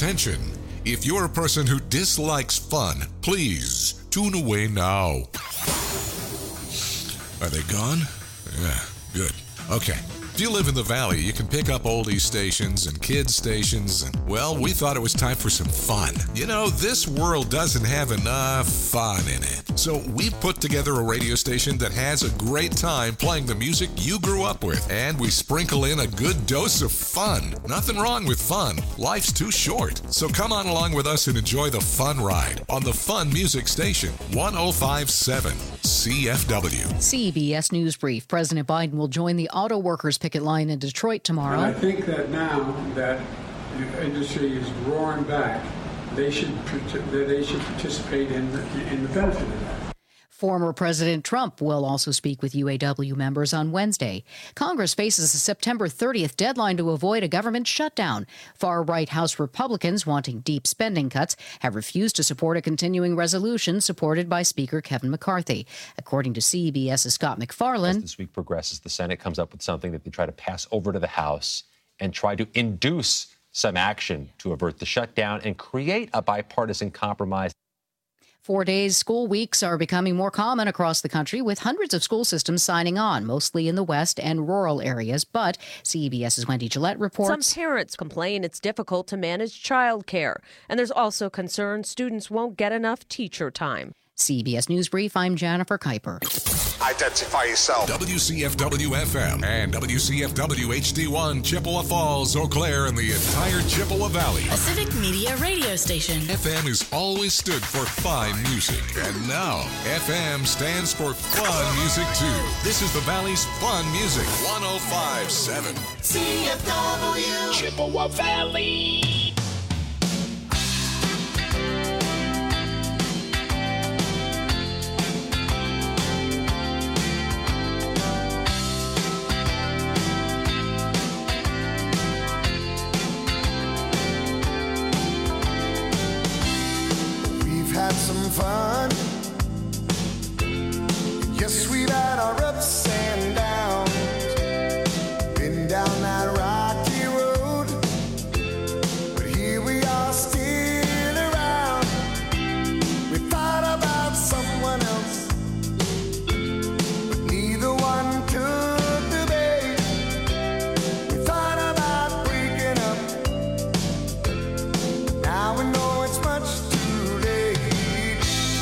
Attention! If you're a person who dislikes fun, please tune away now. Are they gone? Yeah, good. Okay. If you live in the Valley, you can pick up oldies stations and kids stations, and, well, we thought it was time for some fun. You know, this world doesn't have enough fun in it. So we've put together a radio station that has a great time playing the music you grew up with, and we sprinkle in a good dose of fun. Nothing wrong with fun. Life's too short. So come on along with us and enjoy the fun ride on the Fun Music Station, 105.7 CFW. CBS News Brief. President Biden will join the auto workers picket line in Detroit tomorrow. And I think that now that the industry is roaring back, they should participate in the benefit of that. Former President Trump will also speak with UAW members on Wednesday. Congress faces a September 30th deadline to avoid a government shutdown. Far-right House Republicans wanting deep spending cuts have refused to support a continuing resolution supported by Speaker Kevin McCarthy. According to CBS's Scott McFarland, as this week progresses, the Senate comes up with something that they try to pass over to the House and try to induce some action to avert the shutdown and create a bipartisan compromise. 4 days school weeks are becoming more common across the country, with hundreds of school systems signing on, mostly in the West and rural areas. But CBS's Wendy Gillette reports some parents complain it's difficult to manage childcare, and there's also concern students won't get enough teacher time. CBS News Brief, I'm Jennifer Kuiper. Identify yourself. WCFW-FM and WCFW HD1, Chippewa Falls, Eau Claire, and the entire Chippewa Valley. A civic media radio station. FM has always stood for fine music, and now FM stands for fun music too. This is the Valley's fun music, 105.7 CFW Chippewa Valley. Had some fun. Yes, we've had our ups and downs. Been down that rocky road, but here we are still around. We thought about someone else, but neither one took the bait. We thought about breaking up, now we know it's much too late.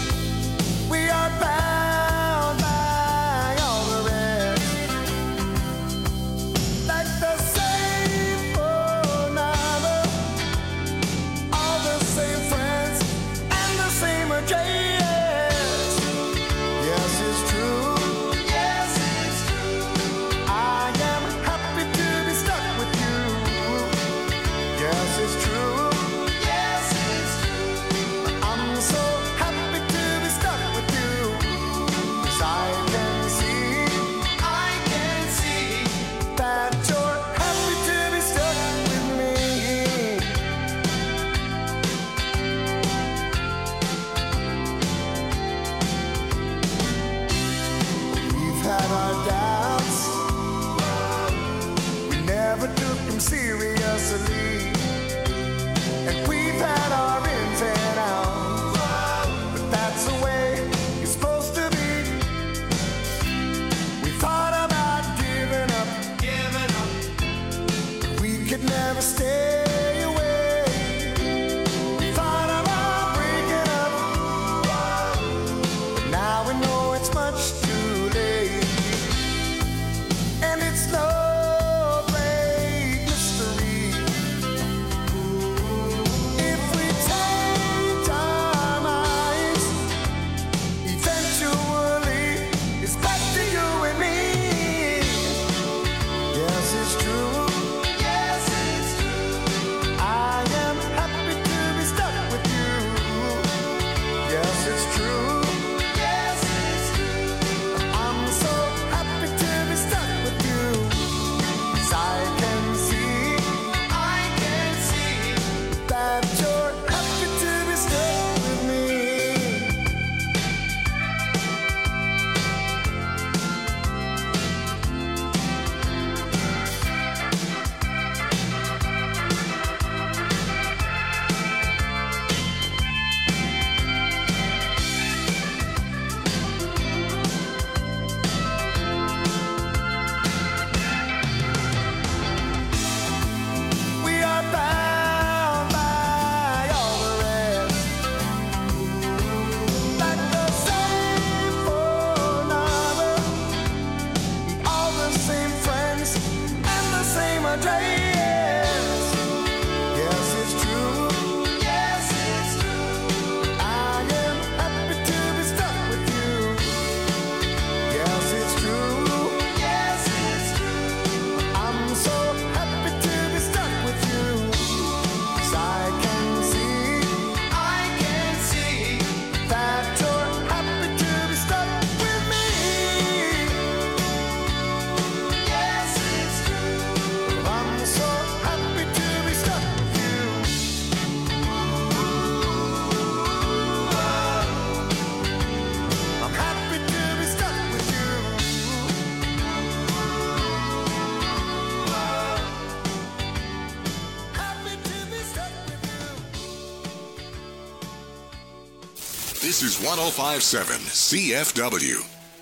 This is 105.7 CFW.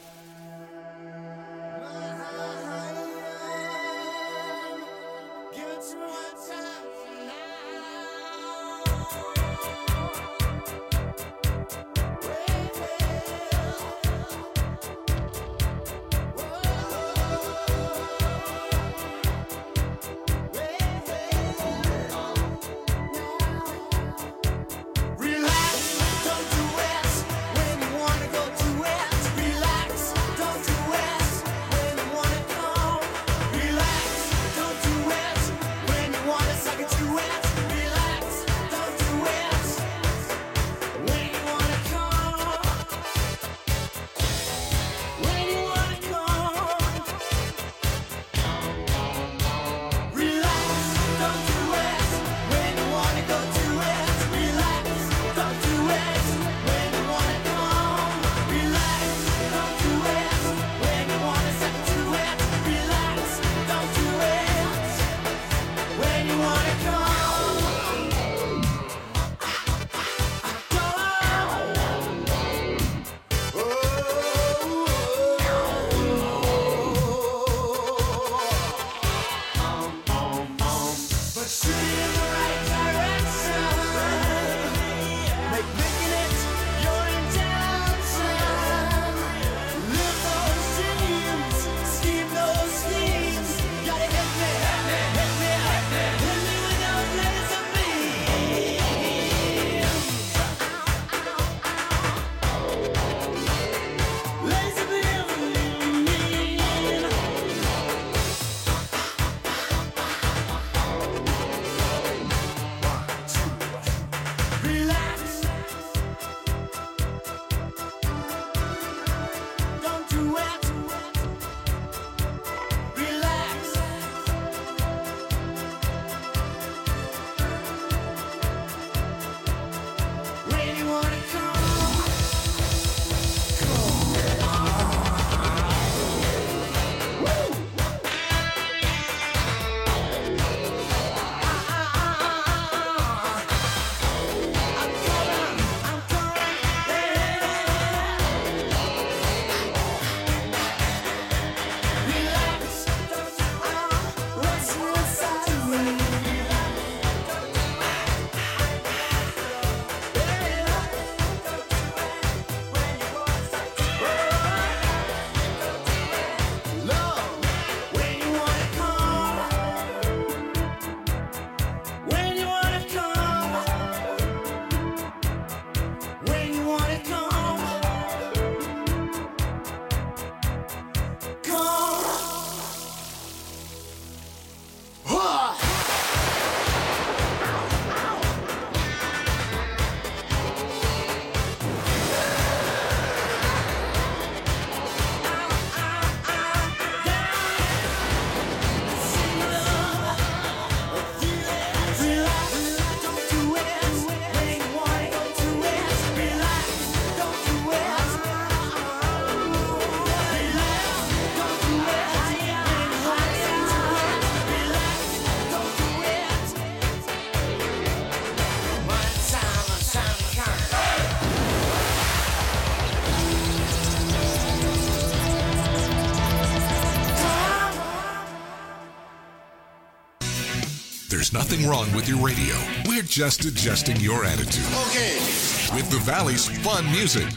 There's nothing wrong with your radio. We're just adjusting your attitude. Okay. With the Valley's fun music,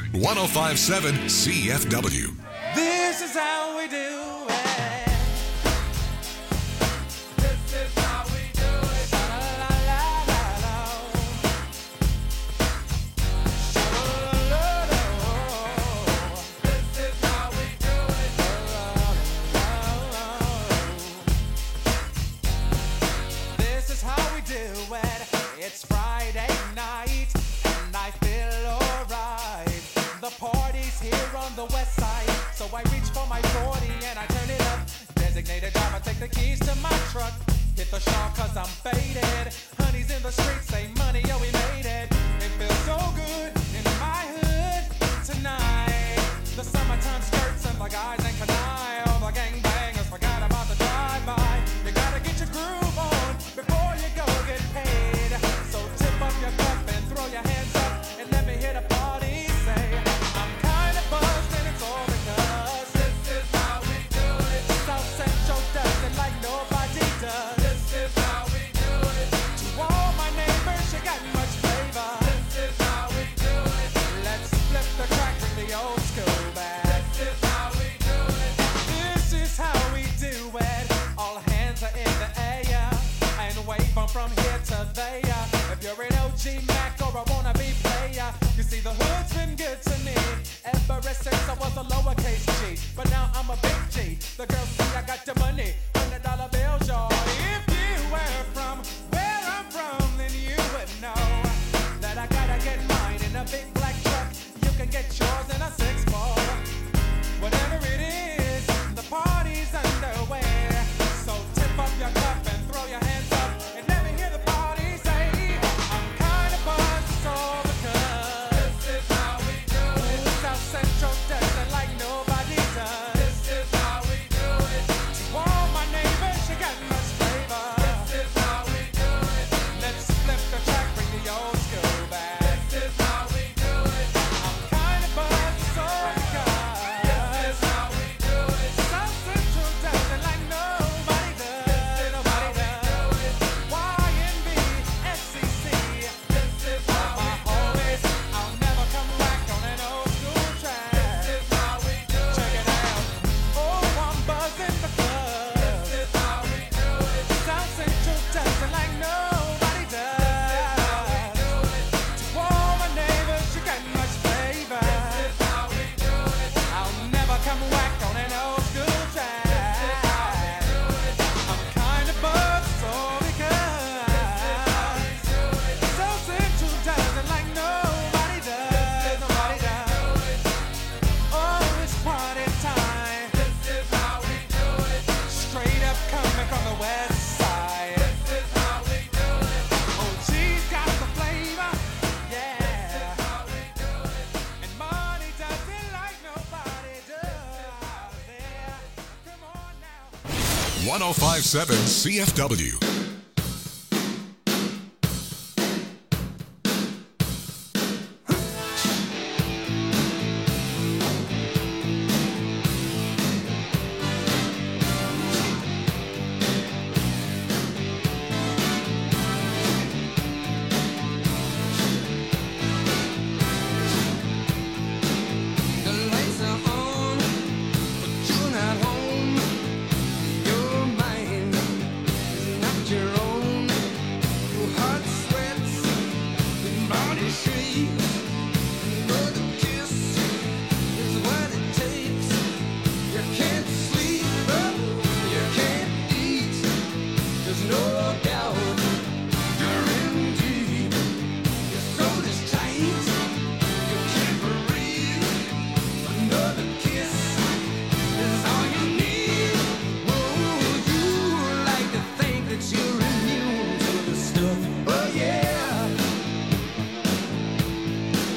105.7 CFW. This is how we do it. This is how we do it. La la la la la. This is how we do it. This is how we do it. It's Friday night and I feel alright. The party's here on the west side, so I reach for my 40 and I turn it up. Designated driver, take the keys to my truck. Hit the shop cause I'm faded. Honey's in the streets, say money, yo, we made it. It feels so good in my hood tonight. The summertime skirts and the guys in Kanai. All the gangbangers forgot about the drive-by. You gotta get your groove on before you go get paid. So tip up your cup and throw your hands up and let me hit a party. G, but now I'm a big G. The girls see I got the money, $100 bills, y'all. If you were from where I'm from, then you would know that I gotta get mine in a big black truck. You can get yours in a 6-4. Whatever it is, the party's underway. So tip up your cup and throw your hands up and let me hear the party say, I'm kind of buzzed, so because this is how we do it. South Central does it like nobody does. This is how we do it. To all my neighbors, you got much flavor. This is how we do it. Let's flip the track, bring the old school back. This is how we do it. I'm kind of buzzed, so because this is how we do it. South Central does it like nobody does. Nobody does. YNB, SCC. This is how my homies. I'll never come back on an old school track. This is how we do it. Check it out. Oh, I'm buzzing the club. This is how we do it. South Central does it like nobody does. This is how we do it. To all my neighbors, you got much flavor. This is how we do it. I'll never come back on an old school track. This is how we do it. I'm kind of buzzed, so because South Central does it like nobody does. Nobody does. Oh, it's party time. This is how we do it. Straight up coming from the west side. This is how we do it. Oh, she's got the flavor. Yeah. This is how we do it. And money does it like nobody does. Yeah. Come on now. 1057 CFW. The lights are on, but you're not home. Your mind is not your own. Your heart sweats, your body shakes. Another kiss is what it takes. You can't sleep, you can't eat. There's no doubt you're in deep. Your soul is tight. You can't breathe. Another kiss is all you need. Oh, you like to think that you're immune to the stuff. Oh yeah.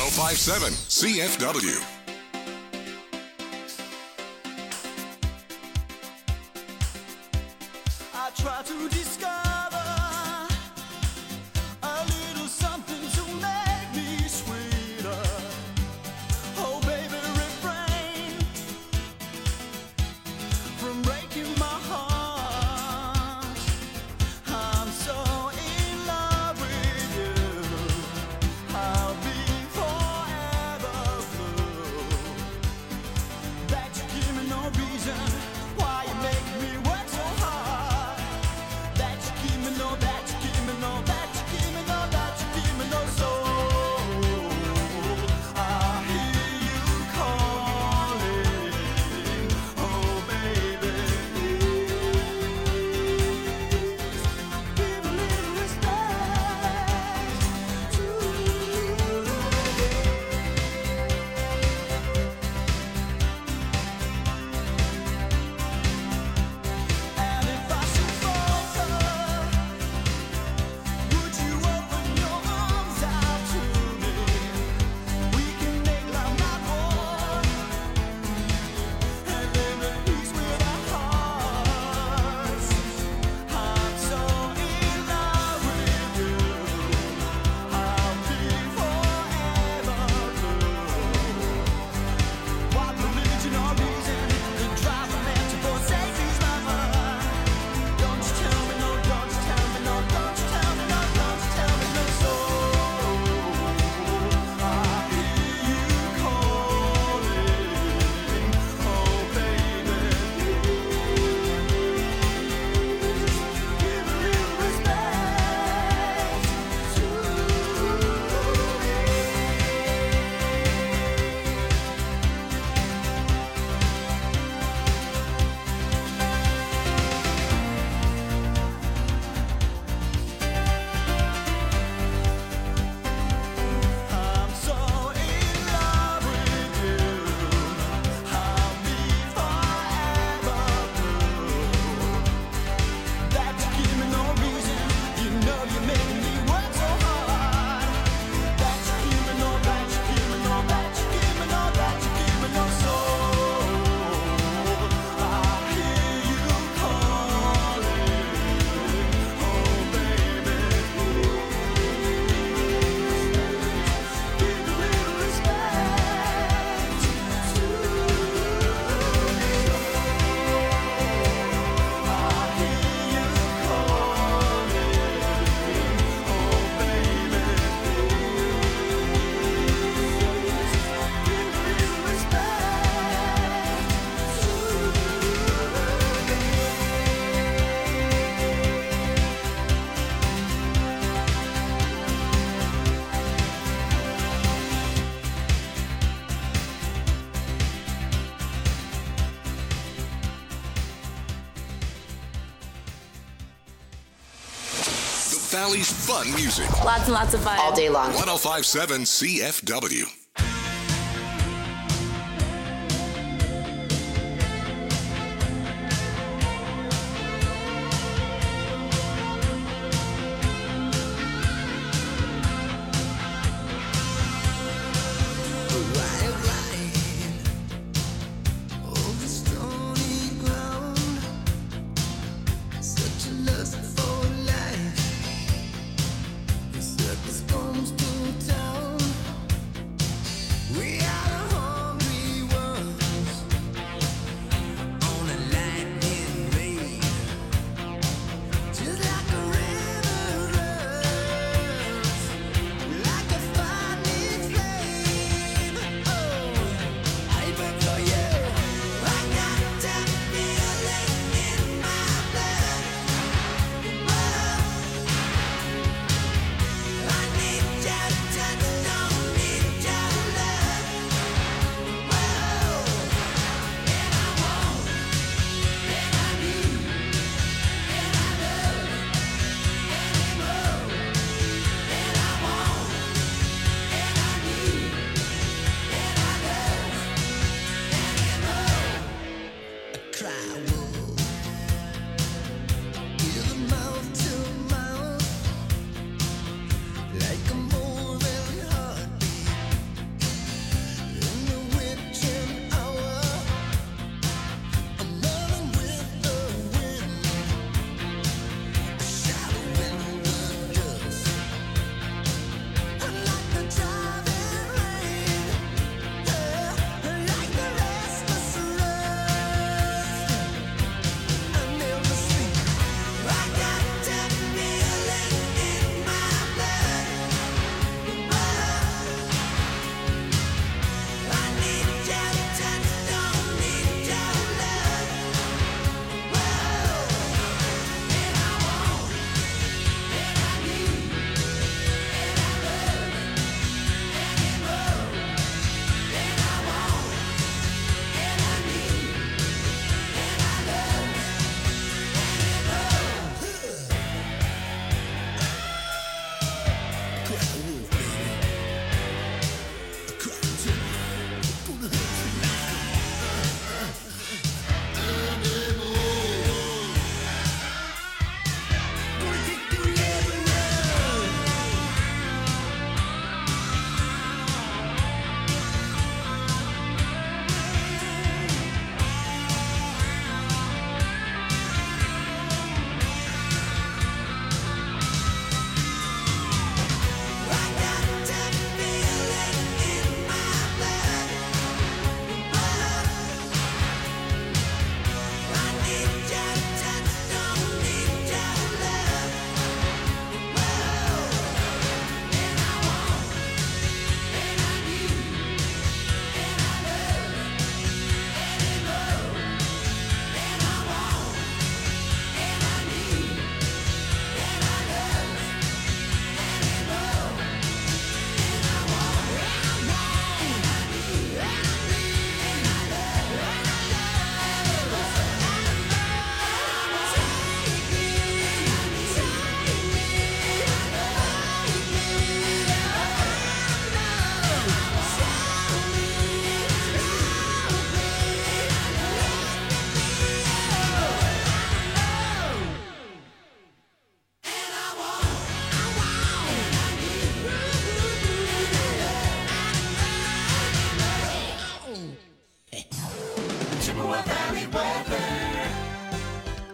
105.7 CFW. I try to discover a little something to make me sweeter. Oh, baby, refrain from breaking my heart. I'm so in love with you. I'll be forever blue. That you give me no reason why you make me work so hard. That you give me no, that you give me no, that you give me no, that you give me no soul. I hear you calling, oh baby, give a little respect to And if I should falter, would you open your arms out to me? We can make love not war, and live in peace with our hearts. I'm so in love with you. I'll be forever blue. What religion or reason could drive a man to forsake his lover? Don't you tell me no, don't you tell me no, don't you tell me no, don't you tell me no soul. I hear you calling, oh baby, give a little respect to I'm so in love with you. I'll be forever blue. That you give me no reason. You know you're making me work so hard. That you give me no, that you give me no, that you give me no, that you give me no soul. I hear you calling, oh baby, give a little respect to I hear you calling, oh baby, give a little The Valley's fun music. Lots and lots of fun. All day long. 105.7 CFW. over stony ground, such a lust for life. The circus comes to town.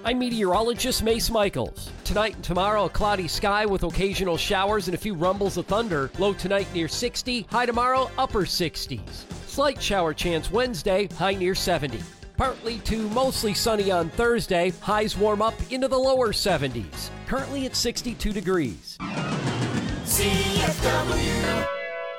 I'm meteorologist Mace Michaels. Tonight and tomorrow, a cloudy sky with occasional showers and a few rumbles of thunder. Low tonight near 60, high tomorrow upper 60s. Slight shower chance Wednesday, high near 70. Partly to mostly sunny on Thursday, highs warm up into the lower 70s. Currently at 62 degrees. CFW.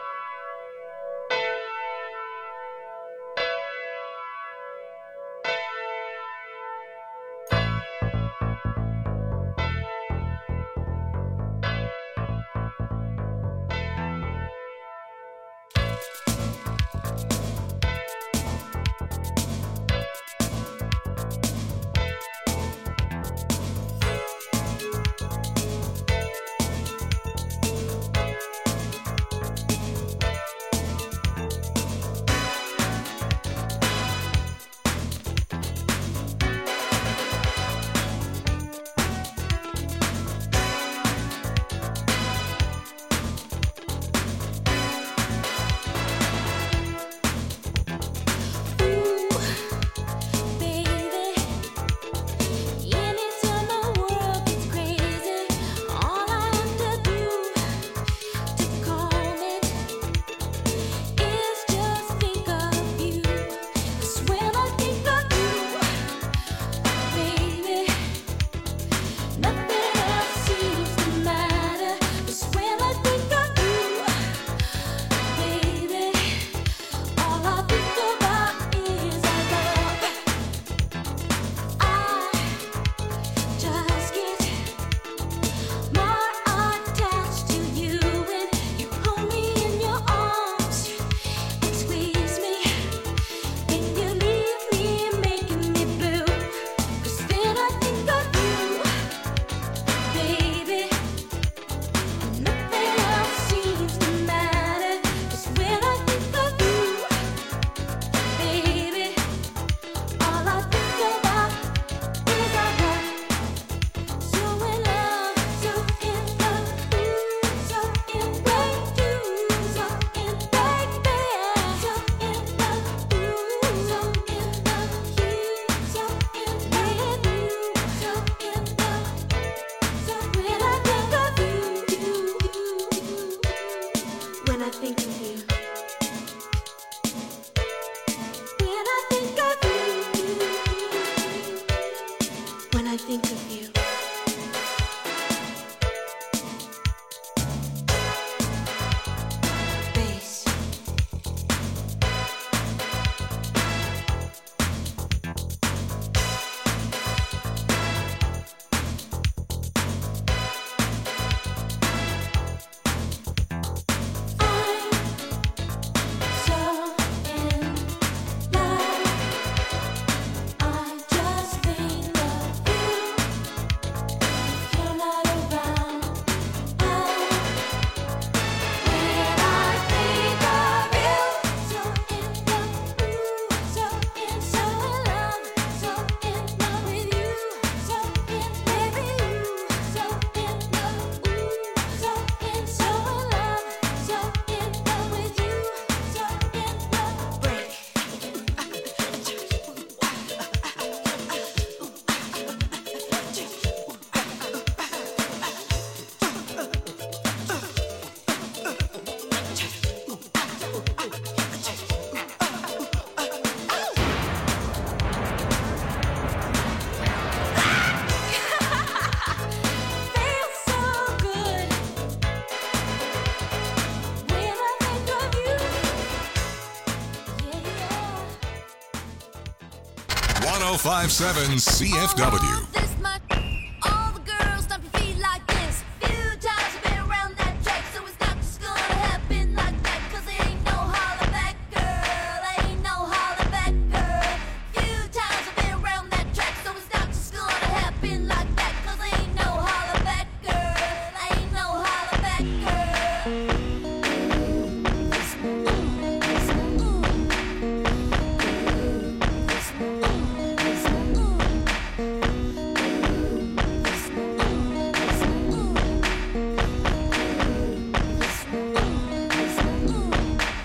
.057 CFW.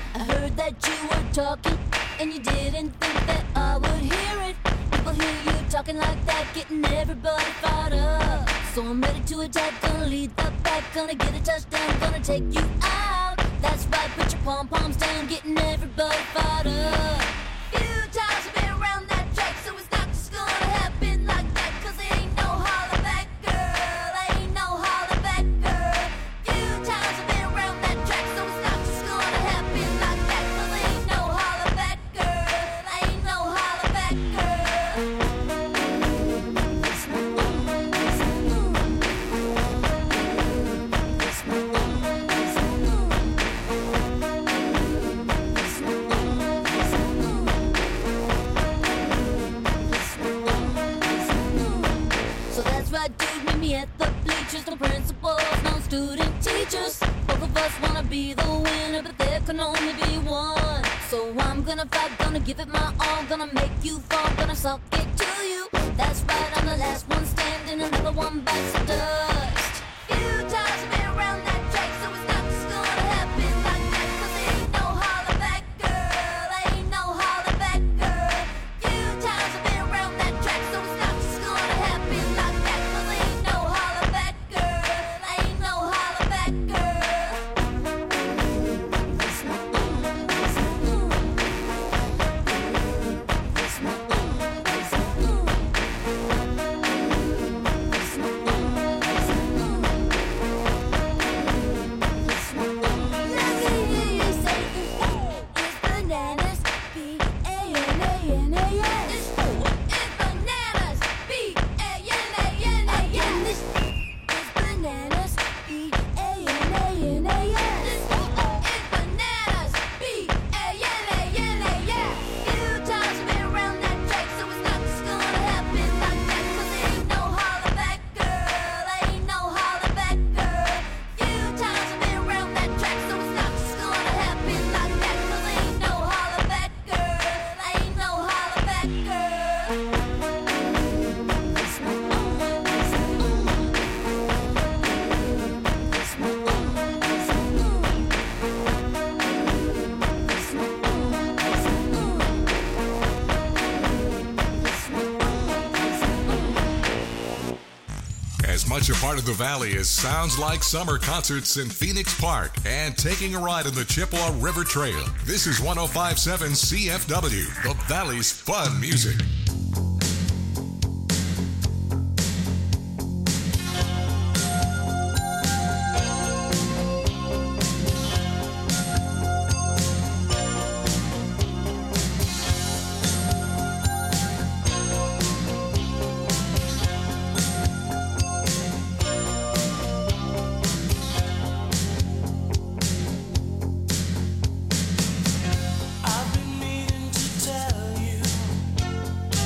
Talking, and you didn't think that I would hear it. People hear you talking like that, getting everybody fired up. So I'm ready to attack, gonna lead the pack, gonna get a touchdown, gonna take you out. That's right, put your pom-poms down, getting everybody fired up. Few times I've been around that track, so it's not just gonna happen like that, 'cause there ain't no holler back, girl, ain't no holler back, girl. Few times I've been around that track, so it's not just gonna happen like that, 'cause there ain't no holler back, girl, ain't no holler back, girl. So that's right, dude, meet me at the bleachers. No principals, no student teachers. Both of us wanna be the winner, but there can only be one. So I'm gonna fight, gonna give it my all, gonna make you fall, gonna suck it to you. That's right, I'm the last one standing, another one bites the dust. Few times I've been around that track, so it's not just gonna happen like that, 'cause there ain't no holler back, girl, ain't no holler back, girl. Few times I've been around that track, so it's not just gonna happen like that, 'cause there ain't no holler back, girl, ain't no holler back, girl. As much a part of the Valley as sounds like summer concerts in Phoenix Park and taking a ride on the Chippewa River Trail. This is 105.7 CFW, the Valley's fun music. I've been meaning to tell you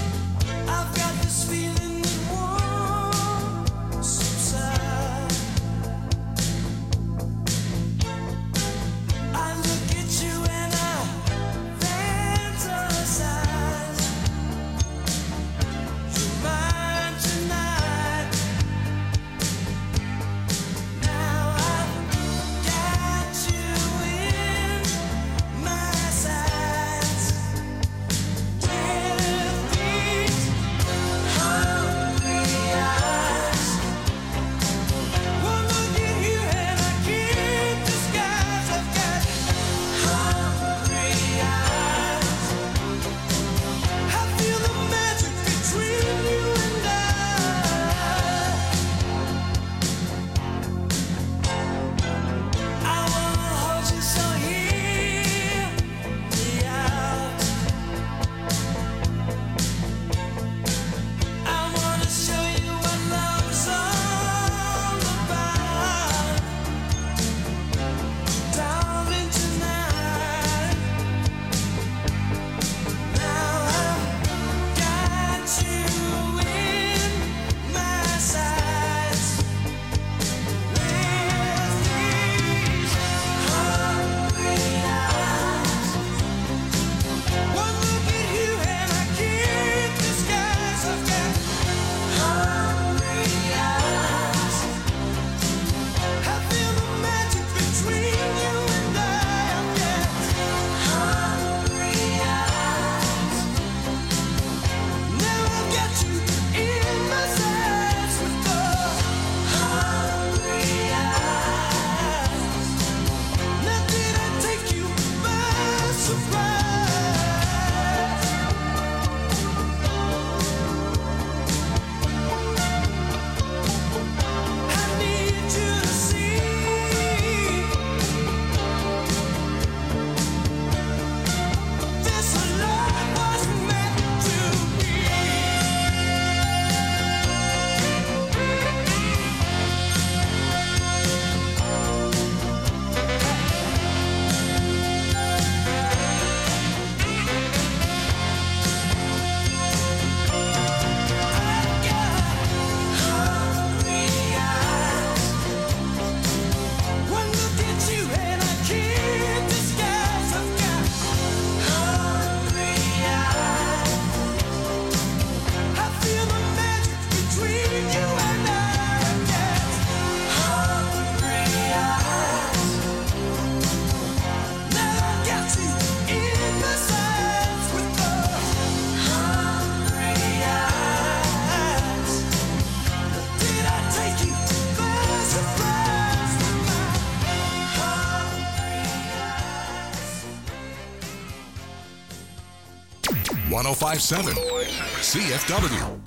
105.7 CFW.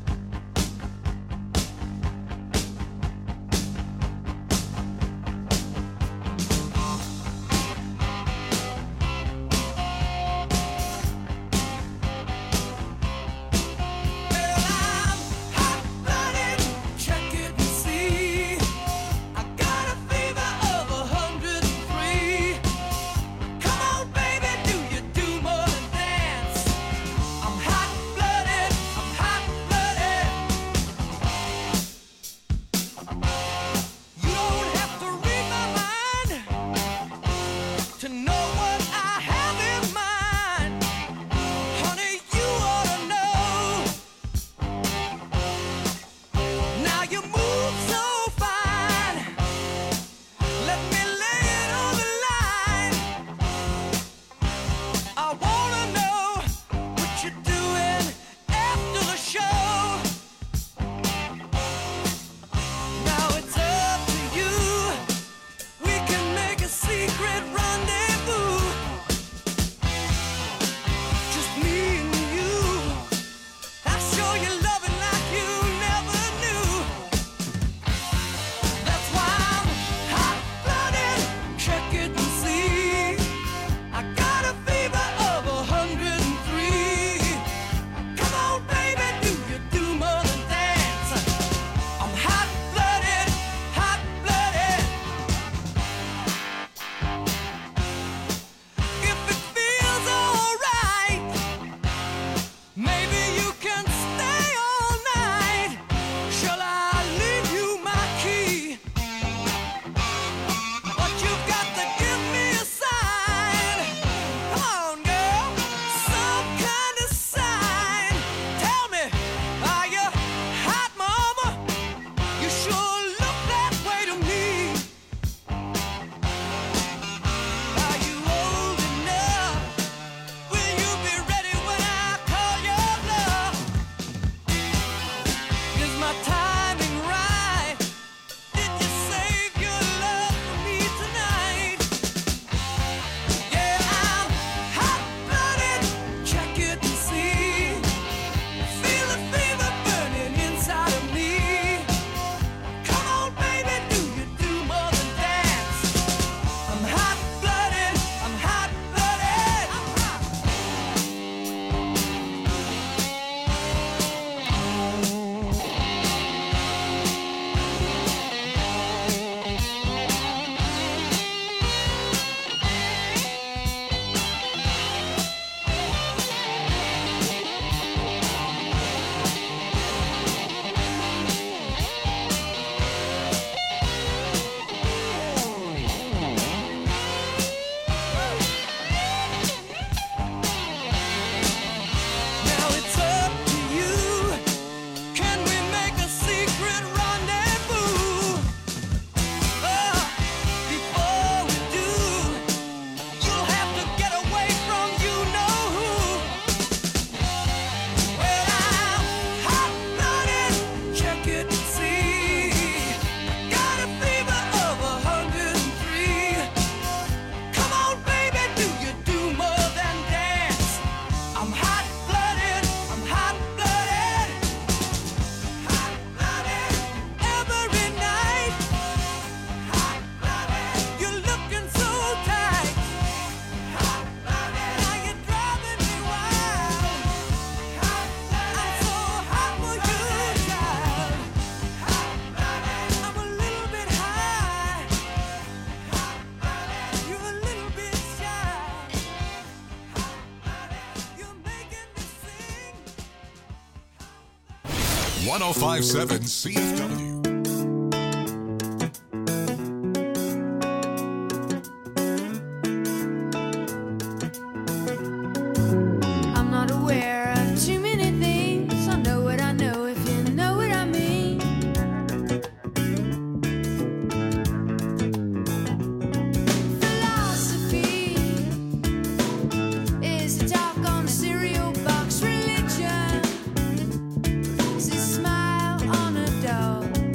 .105.7 CFW. I'm not aware of too many things. I know what I know, if you know what I mean. Philosophy is a talk on the cereal box. Religion is a smile on a dog.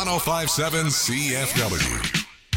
1057 CFW.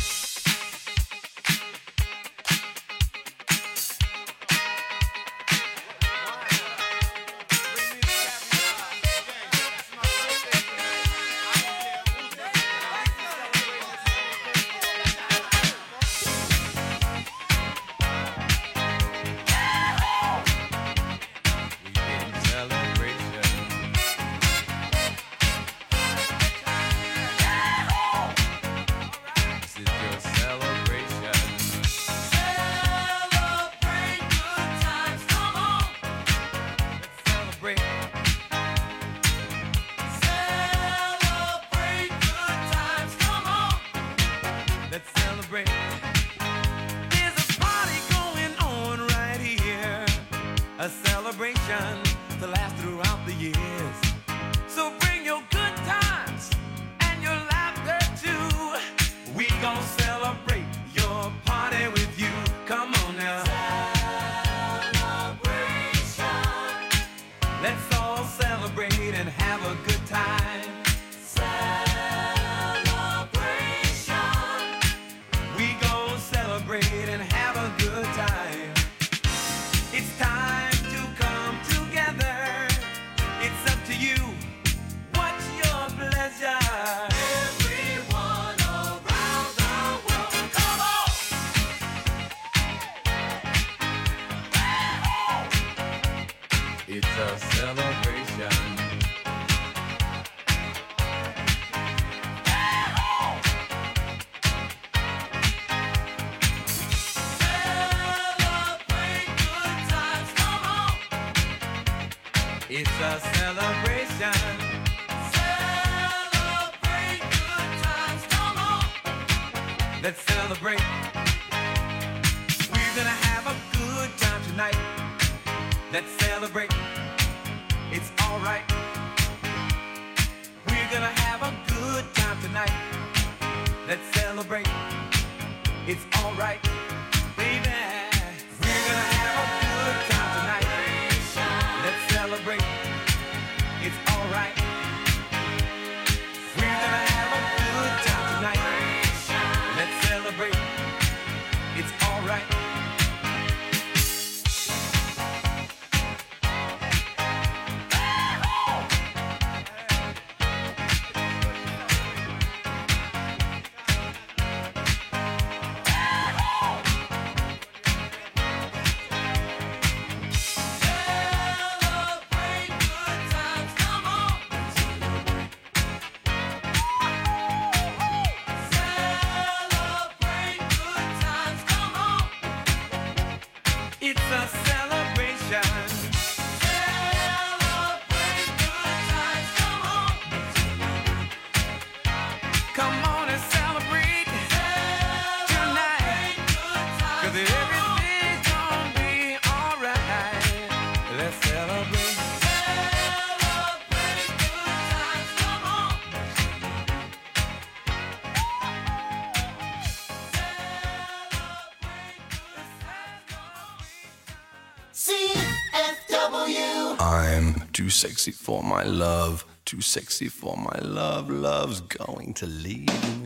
Too sexy for my love, too sexy for my love, love's going to leave me.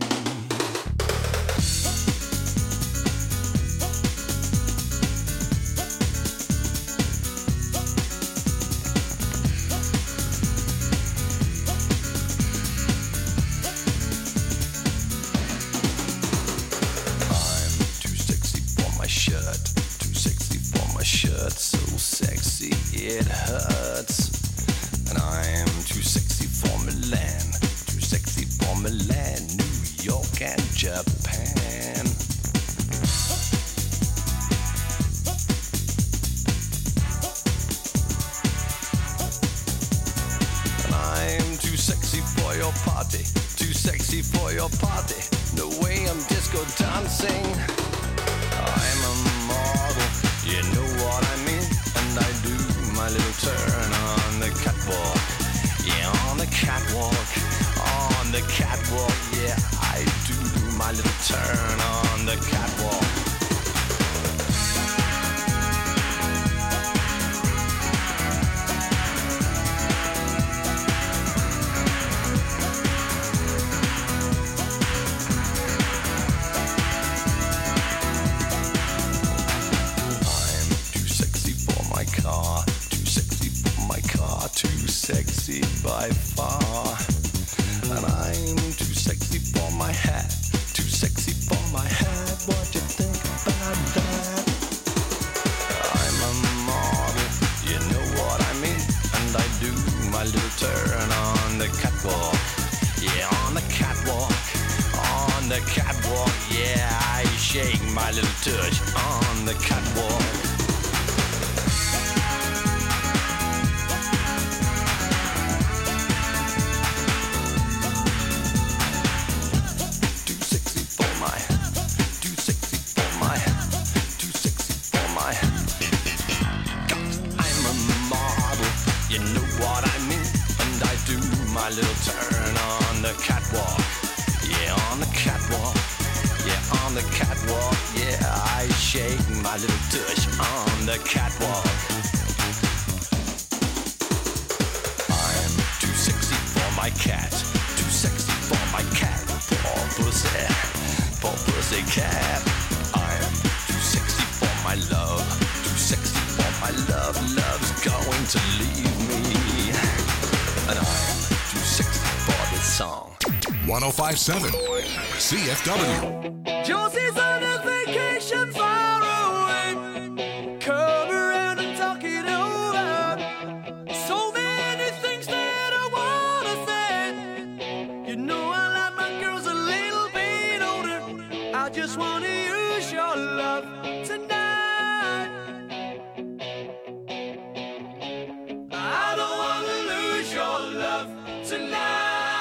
I'm too sexy for my shirt, too sexy for my shirt, so sexy it hurts. And I'm too sexy for Milan, too sexy for Milan, New York and Japan. And I'm too sexy for your party, too sexy for your party. No way I'm disco dancing. I'm a model, you know what I mean. And I do my little turn on the catwalk. Yeah, on the catwalk, on the catwalk. Yeah, I do my little turn on the catwalk. car, too sexy by far. And I'm too sexy for my hat, too sexy for my hat. What you think about that? I'm a model, you know what I mean. And I do my little turn on the catwalk. Yeah, on the catwalk. On the catwalk, yeah, I shake my little touch on the catwalk. Too sexy for my, too sexy for my, too sexy for my. I'm a model, you know what I mean. And I do my little turn on the catwalk. Yeah, on the catwalk. Yeah, on the catwalk. Yeah, I shake my little tush on the catwalk. I'm too sexy for my cat. Too sexy for my cat. For pussy cat. I'm too sexy for my love. Too sexy for my love. Love's going to leave me. And I'm too sexy for this song. 105.7 CFW. Josie's on a vacation far away. Come around and talk it over. So many things that I wanna say. You know I like my girls a little bit older. I just wanna use your love tonight. I don't wanna lose your love tonight.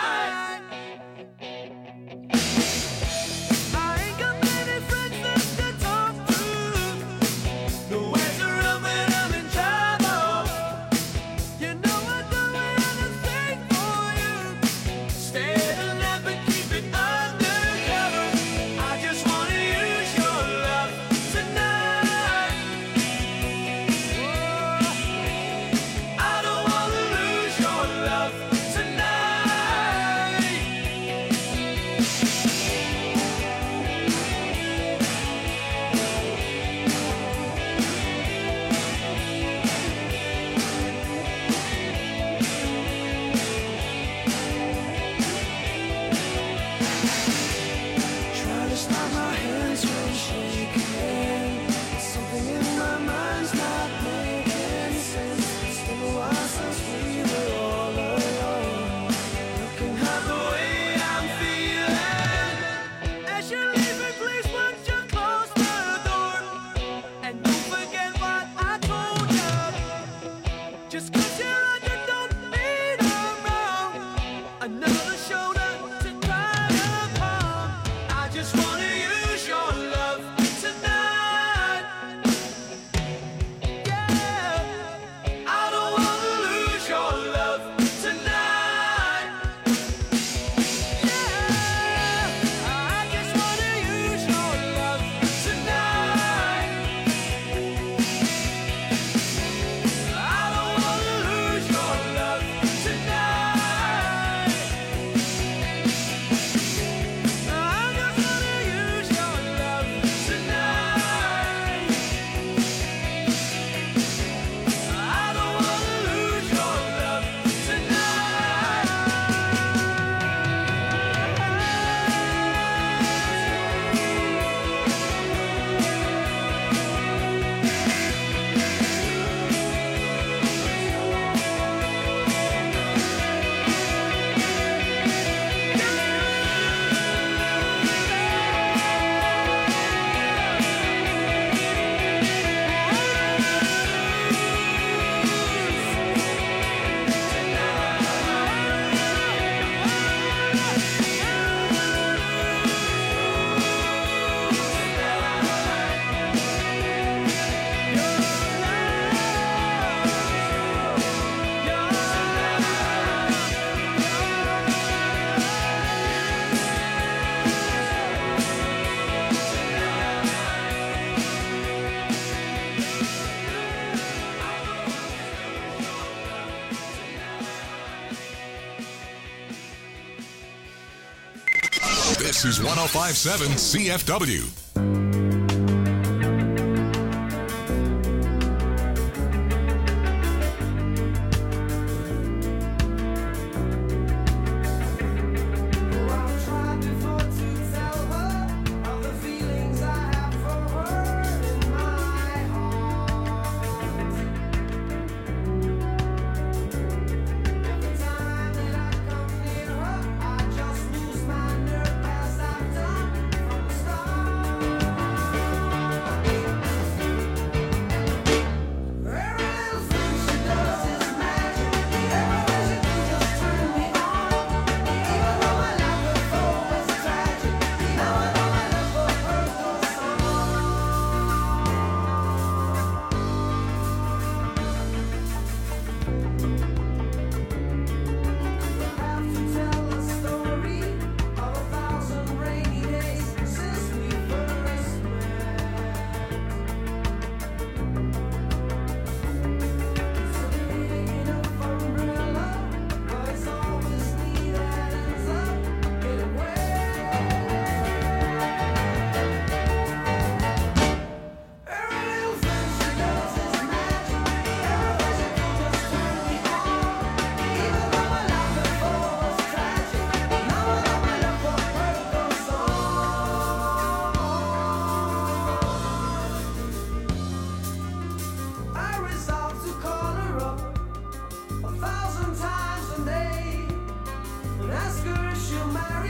This is 105.7 CFW.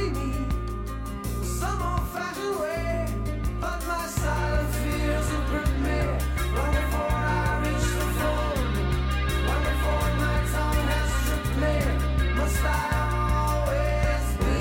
free me some old-fashioned way, but my silent fears have gripped me long before I reach the phone, long before my tongue has stripped me. Must I always be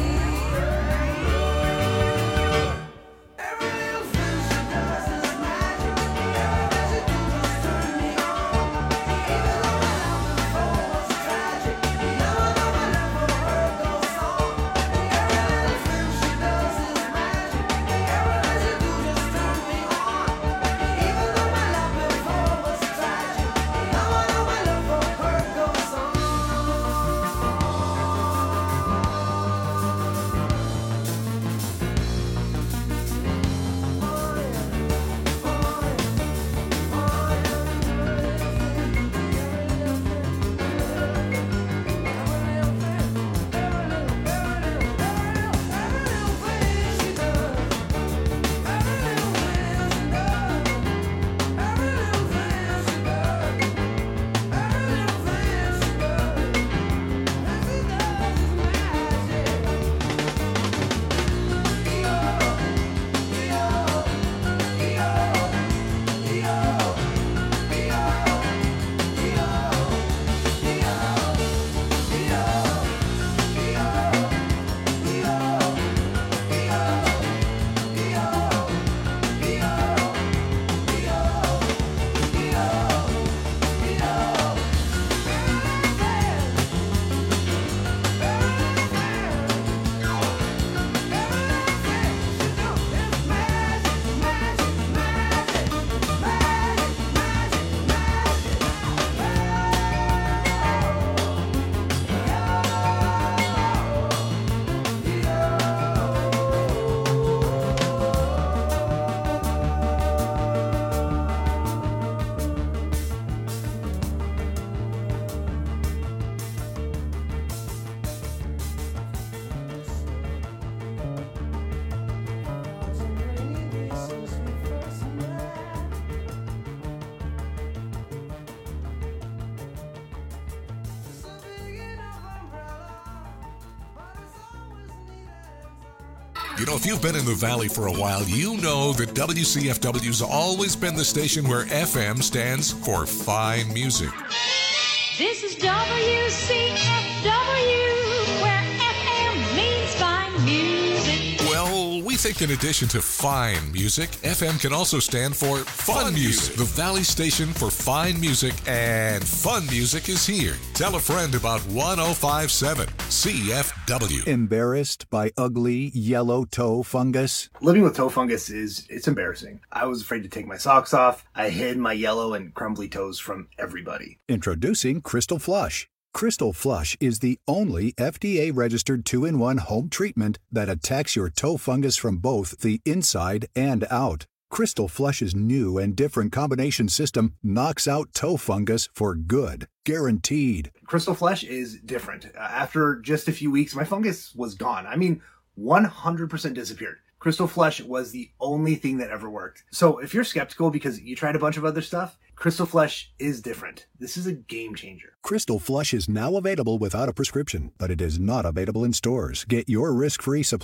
alone? Every little thing she does is magic. Everything she does turn me on. Even though my love before was tragic, now I know my love for her goes on. Every little thing she does is magic. Everything she does turn me on. Even though my love before was tragic, now I know my love for her goes on. You know, if you've been in the Valley for a while, you know that WCFW's always been the station where FM stands for fine music. This is WCFW, where FM means fine music. Well, we think in addition to fine music, FM can also stand for fun music. The Valley station for fine music and fun music is here. Tell a friend about 1057 CFW. Embarrassed by ugly yellow toe fungus? Living with toe fungus it's embarrassing. I was afraid to take my socks off. I hid my yellow and crumbly toes from everybody. Introducing Crystal Flush. Crystal Flush is the only FDA-registered 2-in-1 home treatment that attacks your toe fungus from both the inside and out. Crystal Flush's new and different combination system knocks out toe fungus for good. Guaranteed. Crystal Flush is different. After just a few weeks, my fungus was gone. I mean, 100% disappeared. Crystal Flush was the only thing that ever worked. So if you're skeptical because you tried a bunch of other stuff, Crystal Flush is different. This is a game changer. Crystal Flush is now available without a prescription, but it is not available in stores. Get your risk-free supply